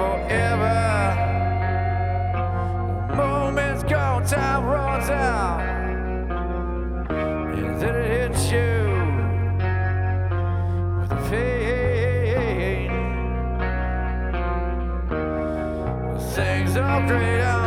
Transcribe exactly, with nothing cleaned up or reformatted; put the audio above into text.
forever. The moment's gone, time runs out, and then it hits you with a pain. Things are great.